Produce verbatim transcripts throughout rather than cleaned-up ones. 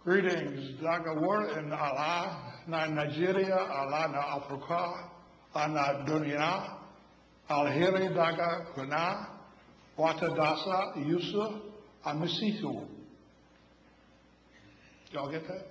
Greetings, Dagawar in Allah, na Nigeria, Allah na Africa, na Dunia, Alheri Daga Kuna, Watadasa Yusuf, Amisitu. Y'all get that?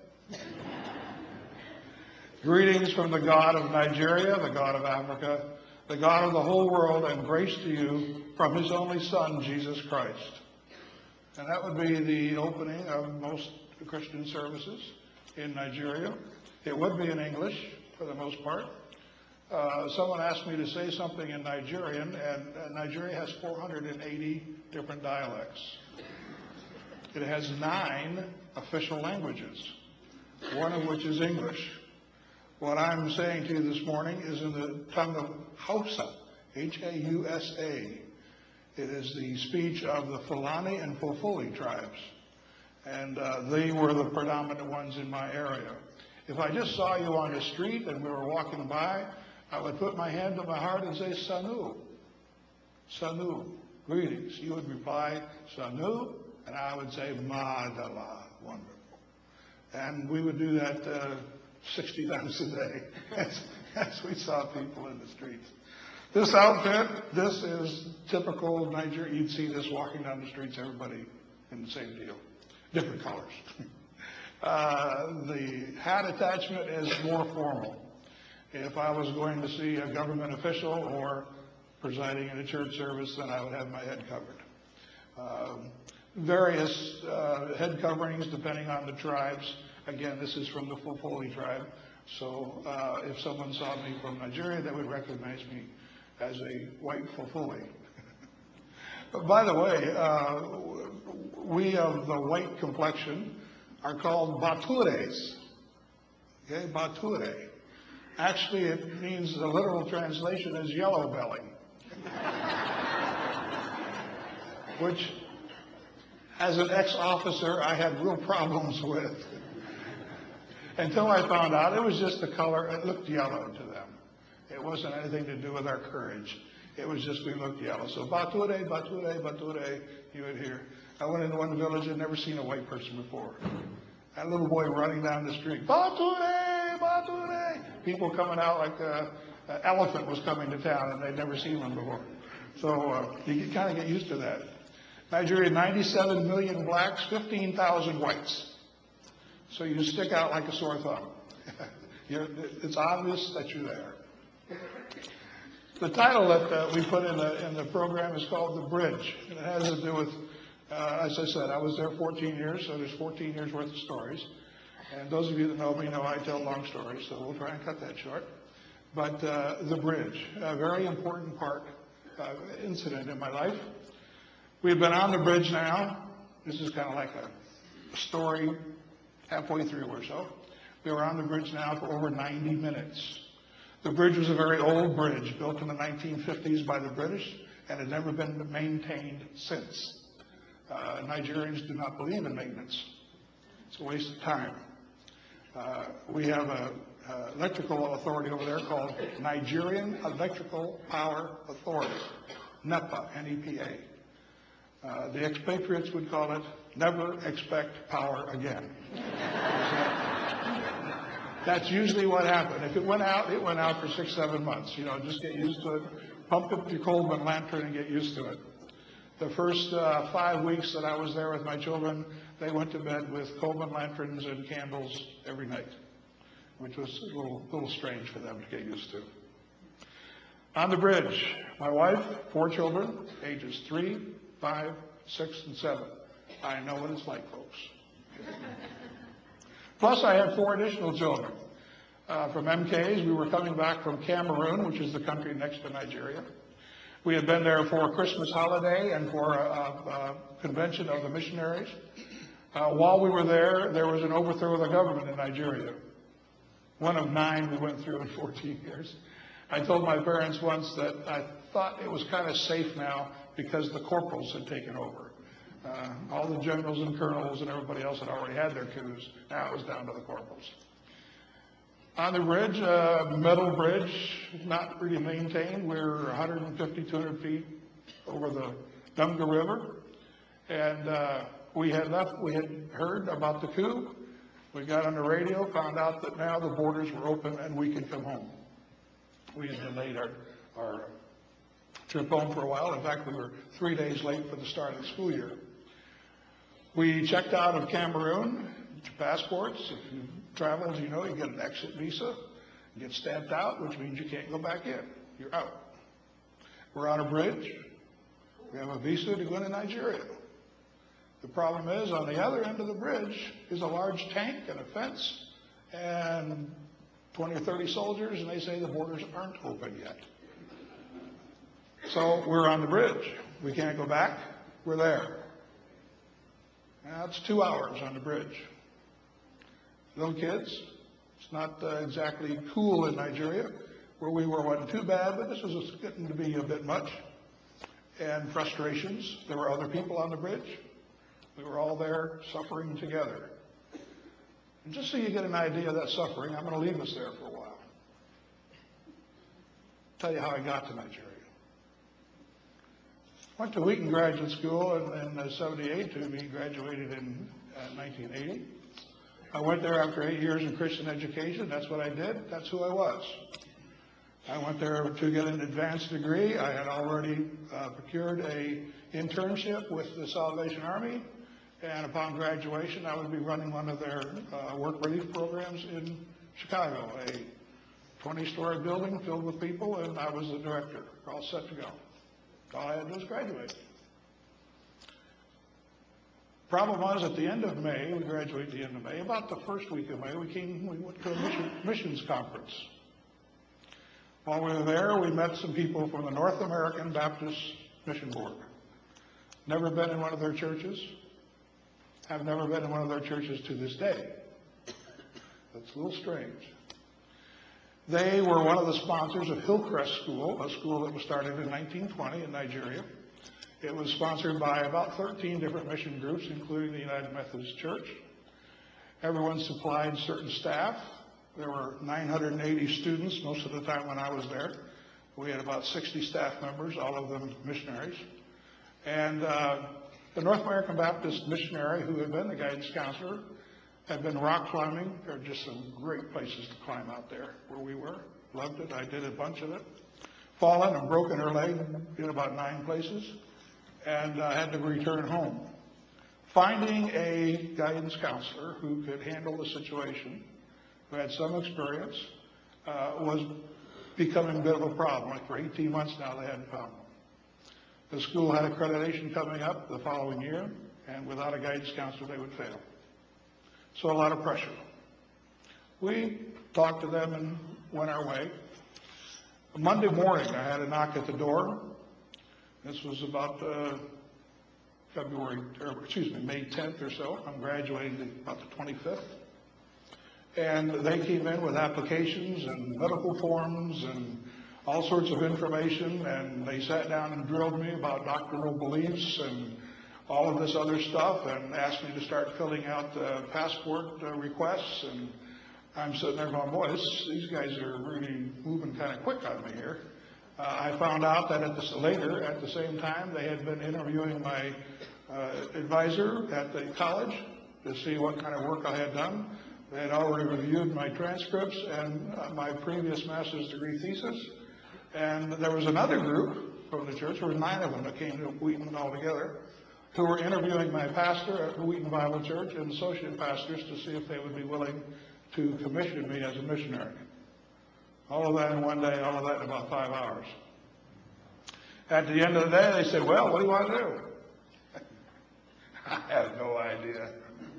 Greetings from the God of Nigeria, the God of Africa, the God of the whole world, and grace to you from his only Son, Jesus Christ. And that would be the opening of most Christian services in Nigeria. It would be in English for the most part. Uh, someone asked me to say something in Nigerian, and uh, Nigeria has four hundred eighty different dialects. It has nine official languages, one of which is English. What I'm saying to you this morning is in the tongue of Hausa, H A U S A. It is the speech of the Fulani and Fulfulde tribes. And uh, they were the predominant ones in my area. If I just saw you on the street and we were walking by, I would put my hand to my heart and say, Sanu, Sanu, greetings. You would reply, Sanu, and I would say, Madala, wonderful. And we would do that uh, sixty times a day as, as we saw people in the streets. This outfit, this is typical Nigeria. You'd see this walking down the streets, everybody in the same deal. Different colors. uh, the hat attachment is more formal. If I was going to see a government official or presiding in a church service, then I would have my head covered. Um, various uh, head coverings depending on the tribes. Again, this is from the Fulfulde tribe. So uh, if someone saw me from Nigeria, they would recognize me as a white Fulfulde. But by the way, uh, we of the white complexion are called Batures. Okay, Bature. Actually, it means the literal translation is yellow belly, which, as an ex-officer, I had real problems with. Until I found out it was just the color, it looked yellow to them. It wasn't anything to do with our courage. It was just we looked yellow. So Bature, Bature, Bature, you would hear. I went into one village, I'd never seen a white person before. That little boy running down the street, Bature, Bature. People coming out like an elephant was coming to town and they'd never seen one before. So uh, you kind of get used to that. Nigeria, ninety-seven million blacks, fifteen thousand whites. So you stick out like a sore thumb. You're, it's obvious that you're there. The title that uh, we put in the, in the program is called The Bridge. And it has to do with, uh, as I said, I was there fourteen years, so there's fourteen years worth of stories. And those of you that know me know I tell long stories, so we'll try and cut that short. But uh, The Bridge, a very important part, uh, incident in my life. We've been on the bridge now. This is kind of like a story halfway through or so. We were on the bridge now for over ninety minutes. The bridge was a very old bridge, built in the nineteen fifties by the British, and had never been maintained since. Uh, Nigerians do not believe in maintenance. It's a waste of time. Uh, we have an electrical authority over there called Nigerian Electrical Power Authority, NEPA, N E P A. Uh, the expatriates would call it never expect power again. That's usually what happened. If it went out, it went out for six, seven months. You know, just get used to it. Pump up your Coleman lantern and get used to it. The first uh, five weeks that I was there with my children, they went to bed with Coleman lanterns and candles every night, which was a little, little strange for them to get used to. On the bridge, my wife, four children, ages three, five, six, and seven. I know what it's like, folks. Plus, I had four additional children. Uh, from M Ks, we were coming back from Cameroon, which is the country next to Nigeria. We had been there for a Christmas holiday and for a, a, a convention of the missionaries. Uh, while we were there, there was an overthrow of the government in Nigeria. One of nine we went through in fourteen years. I told my parents once that I thought it was kind of safe now because the corporals had taken over. Uh, all the generals and colonels and everybody else had already had their coups. Now it was down to the corporals. On the bridge, uh, metal bridge, not really maintained. We're one hundred fifty, two hundred feet over the Dunga River. And uh, we had left, we had heard about the coup. We got on the radio, found out that now the borders were open and we could come home. We had delayed our, our trip home for a while. In fact, we were three days late for the start of the school year. We checked out of Cameroon, passports. If you travel, as you know, you get an exit visa. You get stamped out, which means you can't go back in. You're out. We're on a bridge. We have a visa to go into Nigeria. The problem is, on the other end of the bridge is a large tank and a fence and twenty or thirty soldiers, and they say the borders aren't open yet. So we're on the bridge. We can't go back. We're there. Now it's two hours on the bridge. Little kids. It's not uh, exactly cool in Nigeria. Where we were wasn't too bad, but this was getting to be a bit much. And frustrations. There were other people on the bridge. We were all there suffering together. And just so you get an idea of that suffering, I'm going to leave us there for a while. Tell you how I got to Nigeria. Went to Wheaton Graduate School in, in seventy-eight. To be graduated in uh, nineteen eighty. I went there after eight years in Christian education. That's what I did. That's who I was. I went there to get an advanced degree. I had already uh, procured a internship with the Salvation Army, and upon graduation, I would be running one of their uh, work relief programs in Chicago, a twenty-story building filled with people, and I was the director, all set to go. All I had to do was graduate. Problem was, at the end of May, we graduated at the end of May, about the first week of May, we came, we went to a mission, missions conference. While we were there, we met some people from the North American Baptist Mission Board. Never been in one of their churches. Have never been in one of their churches to this day. That's a little strange. They were one of the sponsors of Hillcrest School, a school that was started in nineteen twenty in Nigeria. It was sponsored by about thirteen different mission groups, including the United Methodist Church. Everyone supplied certain staff. There were nine hundred eighty students most of the time when I was there. We had about sixty staff members, all of them missionaries. And uh, the North American Baptist missionary, who had been the guidance counselor, had been rock climbing. There are just some great places to climb out there where we were. Loved it. I did a bunch of it. Fallen and broken her leg in about nine places, and uh, had to return home. Finding a guidance counselor who could handle the situation, who had some experience, uh, was becoming a bit of a problem. Like for eighteen months now, they hadn't found one. The school had accreditation coming up the following year, and without a guidance counselor, they would fail. So a lot of pressure. We talked to them and went our way. Monday morning, I had a knock at the door. This was about uh, February, or excuse me, May tenth or so. I'm graduating about the twenty-fifth. And they came in with applications and medical forms and all sorts of information, and they sat down and drilled me about doctrinal beliefs and all of this other stuff, and asked me to start filling out uh, passport uh, requests. And I'm sitting there going, boy, this, these guys are really moving kind of quick on me here. Uh, I found out that at the, later, at the same time, they had been interviewing my uh, advisor at the college to see what kind of work I had done. They had already reviewed my transcripts and uh, my previous master's degree thesis. And there was another group from the church, there were nine of them that came to Wheaton altogether, who were interviewing my pastor at the Wheaton Bible Church and associate pastors to see if they would be willing to commission me as a missionary. All of that in one day, all of that in about five hours. At the end of the day, they said, well, what do you want to do? I have no idea.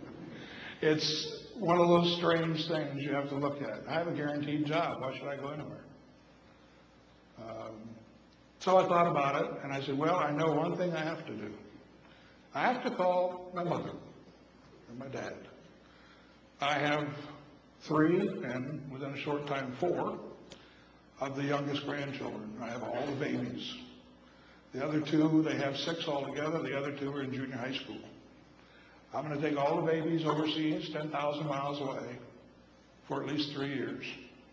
It's one of those strange things you have to look at. I have a guaranteed job. Why should I go anywhere? Um, so I thought about it, and I said, well, I know one thing I have to do. I have to call my mother and my dad. I have three, and within a short time, four of the youngest grandchildren. I have all the babies. The other two, they have six altogether. The other two are in junior high school. I'm going to take all the babies overseas, ten thousand miles away, for at least three years.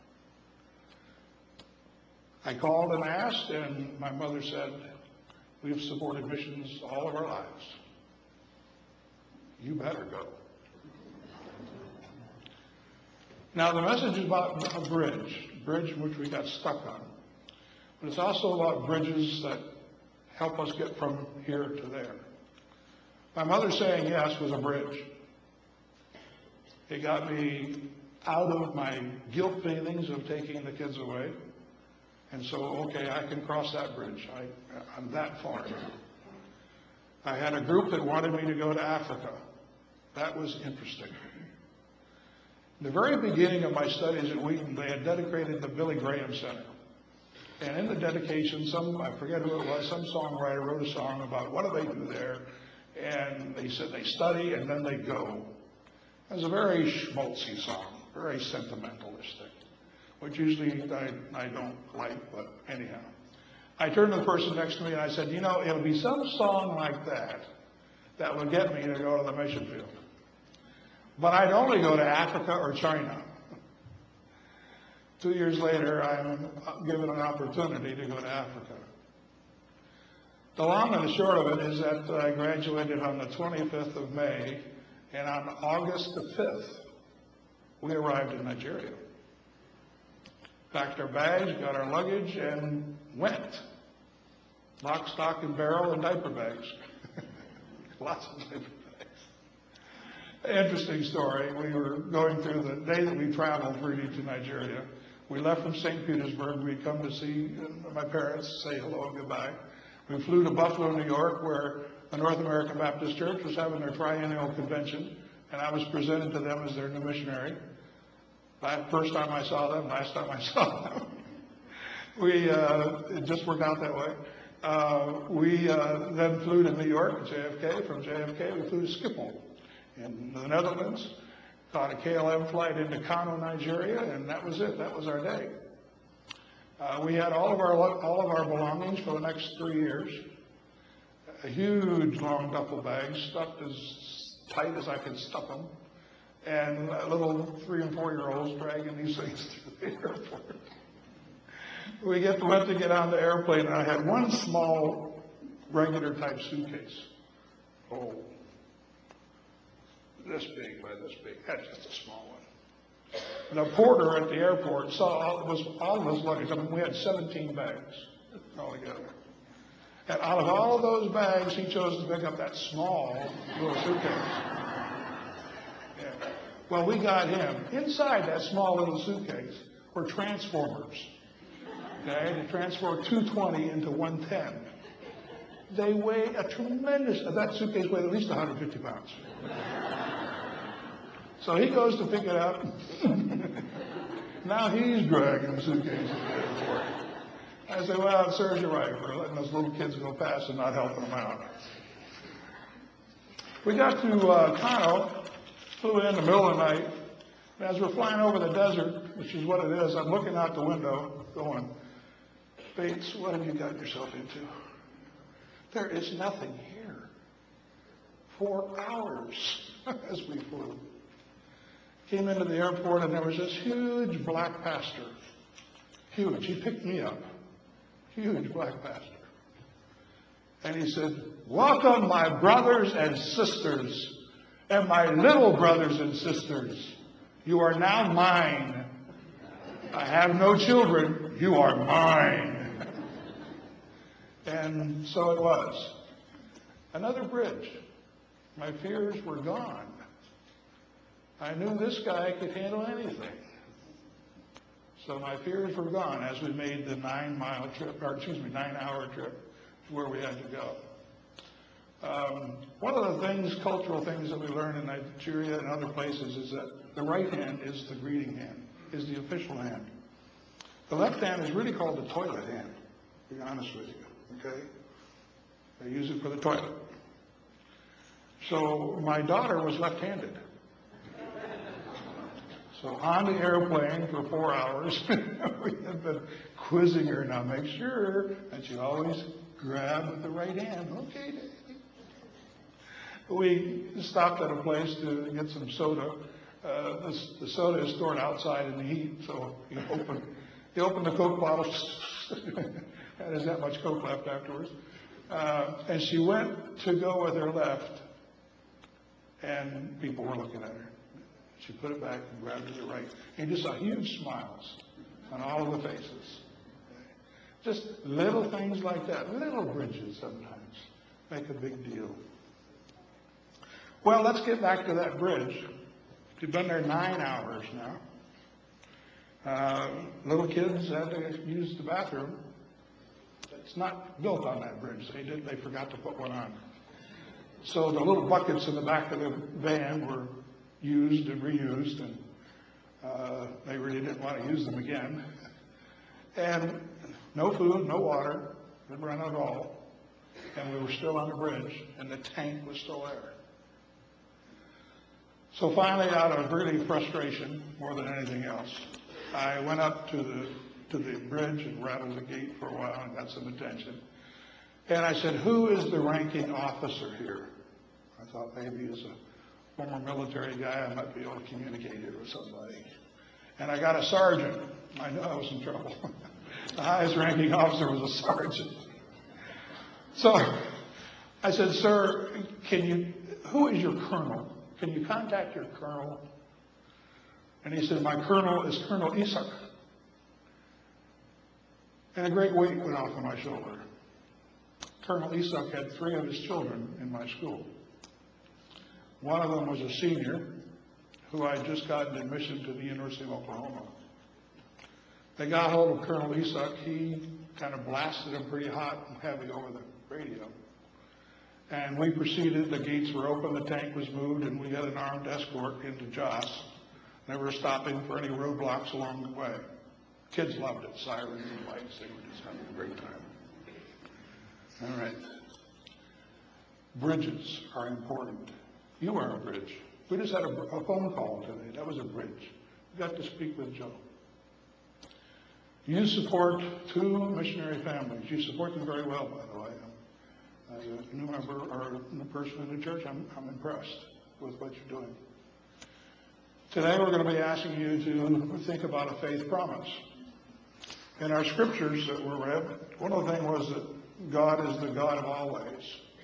I called and asked, and my mother said, we've supported missions all of our lives. You better go. Now, the message is about a bridge, a bridge which we got stuck on. But it's also about bridges that help us get from here to there. My mother saying yes was a bridge. It got me out of my guilt feelings of taking the kids away. And so, okay, I can cross that bridge. I, I'm that far. I had a group that wanted me to go to Africa. That was interesting. In the very beginning of my studies at Wheaton, they had dedicated the Billy Graham Center. And in the dedication, some, I forget who it was, some songwriter wrote a song about what do they do there. And they said they study and then they go. It was a very schmaltzy song, very sentimentalistic, which usually I, I don't like, but anyhow. I turned to the person next to me and I said, you know, it'll be some song like that that will get me to go to the mission field. But I'd only go to Africa or China. Two years later, I'm given an opportunity to go to Africa. The long and the short of it is that I graduated on the twenty-fifth of May, and on August the fifth, we arrived in Nigeria. Packed our bags, got our luggage, and went. Lock, stock, and barrel, and diaper bags. Lots of diaper bags. Interesting story. We were going through the day that we traveled really to Nigeria. We left from Saint Petersburg. We'd come to see my parents, say hello and goodbye. We flew to Buffalo, New York, where the North American Baptist Church was having their triennial convention, and I was presented to them as their new missionary. First time I saw them, last time I saw them. we, uh, it just worked out that way. Uh, we uh, then flew to New York, J F K. From J F K, we flew to Schiphol in the Netherlands. Caught a K L M flight into Kano, Nigeria, and that was it. That was our day. Uh, we had all of our all of our belongings for the next three years. A huge long duffel bag stuffed as tight as I could stuff them, and little three and four year olds dragging these things through the airport. We get went to get on the airplane, and I had one small, regular type suitcase. Oh, this big by this big. That's just a small one. The porter at the airport saw all, was all of his luggage. I mean, we had seventeen bags altogether. And out of all of those bags, he chose to pick up that small little suitcase. Yeah. Well, we got him. Inside that small little suitcase were transformers. Okay, to transfer two twenty into one ten. They weigh a tremendous, that suitcase weighed at least one hundred fifty pounds. So he goes to pick it up. Now he's dragging the suitcase to the airport. I say, well, it serves you right for letting those little kids go past and not helping them out. We got to uh, Kano, flew in, in the middle of the night, and as we're flying over the desert, which is what it is, I'm looking out the window going, Bates, what have you got yourself into? There is nothing here. For hours as we flew. Came into the airport and there was this huge black pastor. Huge. He picked me up. Huge black pastor. And he said, welcome my brothers and sisters and my little brothers and sisters. You are now mine. I have no children. You are mine. And so it was. Another bridge. My fears were gone. I knew this guy could handle anything. So my fears were gone as we made the nine-mile trip, or excuse me, nine-hour trip to where we had to go. Um, one of the things, cultural things that we learn in Nigeria and other places is that the right hand is the greeting hand, is the official hand. The left hand is really called the toilet hand, to be honest with you, okay? They use it for the toilet. So my daughter was left-handed. So on the airplane for four hours, we had been quizzing her. Now make sure that you always grab with the right hand. Okay, Daddy. We stopped at a place to get some soda. Uh, this, the soda is stored outside in the heat, so you open, you open the Coke bottle, and there's that much Coke left afterwards. Uh, and she went to go with her left, and people were looking at her. She put it back and grabbed it to the right. And you just saw huge smiles on all of the faces. Just little things like that, little bridges sometimes make a big deal. Well, let's get back to that bridge. We've been there nine hours now. Uh, little kids had to use the bathroom. It's not built on that bridge. They did. They forgot to put one on. So the little buckets in the back of the van were used and reused, and uh, they really didn't want to use them again. And no food, no water, didn't run at all. And we were still on the bridge, and the tank was still there. So finally, out of really frustration, more than anything else, I went up to the to the bridge and rattled the gate for a while and got some attention. And I said, "Who is the ranking officer here?" I thought maybe as a former military guy, I might be able to communicate here with somebody. And I got a sergeant. I knew I was in trouble. The highest ranking officer was a sergeant. So I said, "Sir, can you, who is your colonel? Can you contact your colonel?" And he said, "My colonel is Colonel Isak." And a great weight went off of my shoulder. Colonel Isak had three of his children in my school. One of them was a senior who I had just gotten admission to the University of Oklahoma. They got hold of Colonel Isak. He kind of blasted him pretty hot and heavy over the radio. And we proceeded. The gates were open, the tank was moved, and we had an armed escort into Joss. Never stopping for any roadblocks along the way. Kids loved it, sirens and lights. They were just having a great time. All right. Bridges are important. You are a bridge. We just had a, a phone call today. That was a bridge. We got to speak with Joe. You support two missionary families. You support them very well, by the way. As a new member or a new person in the church, I'm, I'm impressed with what you're doing. Today we're going to be asking you to think about a faith promise. In our scriptures that were read, one of the things was that God is the God of always.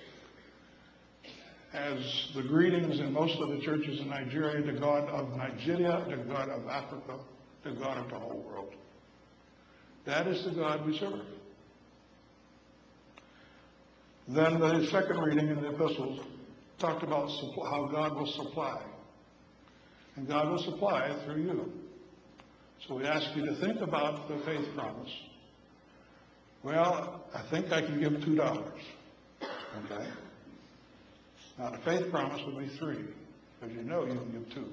As the greetings in most of the churches in Nigeria, the God of Nigeria, the God of Africa, the God of the whole world. That is the God we serve. Then the second reading in the epistles talked about how God will supply. And God will supply through you. So we ask you to think about the faith promise. Well, I think I can give two dollars. Okay? Now the faith promise would be three, because you know you can give two.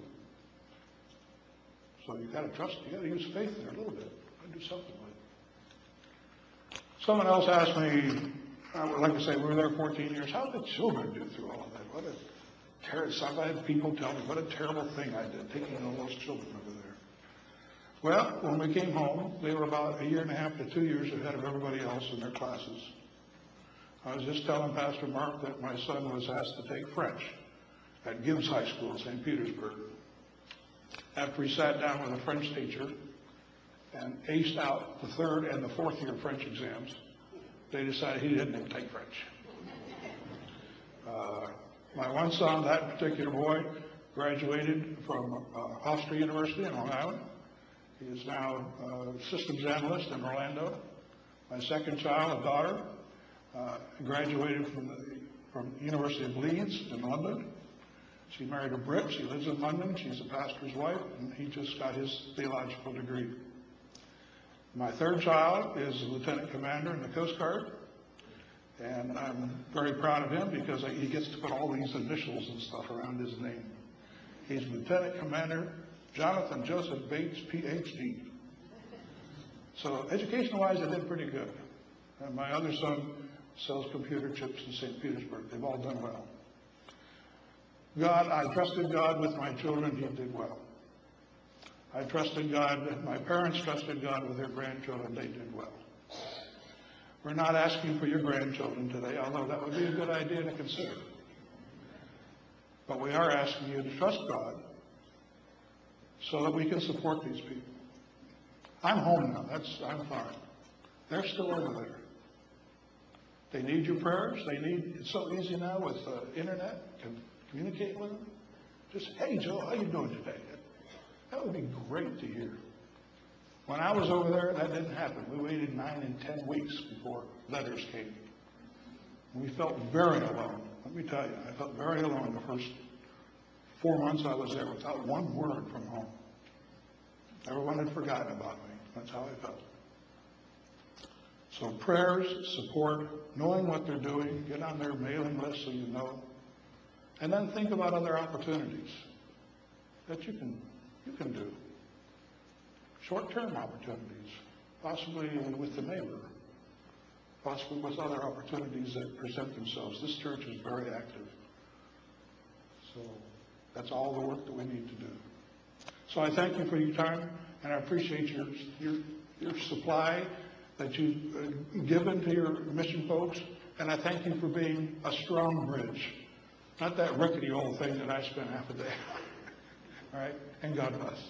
So you've got to trust, you've got to use faith there a little bit. You've got to do something with it. Someone else asked me, I would like to say, we were there fourteen years. How did the children do through all of that? What a terrible, I had people tell me what a terrible thing I did, taking all those children over there. Well, when we came home, they were about a year and a half to two years ahead of everybody else in their classes. I was just telling Pastor Mark that my son was asked to take French at Gibbs High School in Saint Petersburg. After he sat down with a French teacher and aced out the third and the fourth year French exams, they decided he didn't even take French. Uh, my one son, that particular boy, graduated from uh, Hofstra University in Long Island. He is now a systems analyst in Orlando. My second child, a daughter, uh, graduated from the from University of Leeds in London. She married a Brit. She lives in London. She's a pastor's wife, and he just got his theological degree. My third child is a lieutenant commander in the Coast Guard, and I'm very proud of him because he gets to put all these initials and stuff around his name. He's Lieutenant Commander Jonathan Joseph Bates, P H D. So education-wise, I did pretty good. And my other son sells computer chips in Saint Petersburg. They've all done well. God, I trusted God with my children. He did well. I trusted God. My parents trusted God with their grandchildren. They did well. We're not asking for your grandchildren today, although that would be a good idea to consider. But we are asking you to trust God so that we can support these people. I'm home now. That's I'm fine. They're still over there. They need your prayers. They need. It's so easy now with uh, internet. Can communicate with them. Just, hey Joe, how you doing today? great to hear. When I was over there, that didn't happen. We waited nine and ten weeks before letters came. We felt very alone. Let me tell you, I felt very alone the first four months I was there without one word from home. Everyone had forgotten about me. That's how I felt. So prayers, support, knowing what they're doing, get on their mailing list so you know, and then think about other opportunities that you can you can do. Short-term opportunities, possibly with the neighbor, possibly with other opportunities that present themselves. This church is very active. So that's all the work that we need to do. So I thank you for your time, and I appreciate your your, your supply that you've uh, given to your mission folks, and I thank you for being a strong bridge, not that rickety old thing that I spent half a day on. All right? And God bless.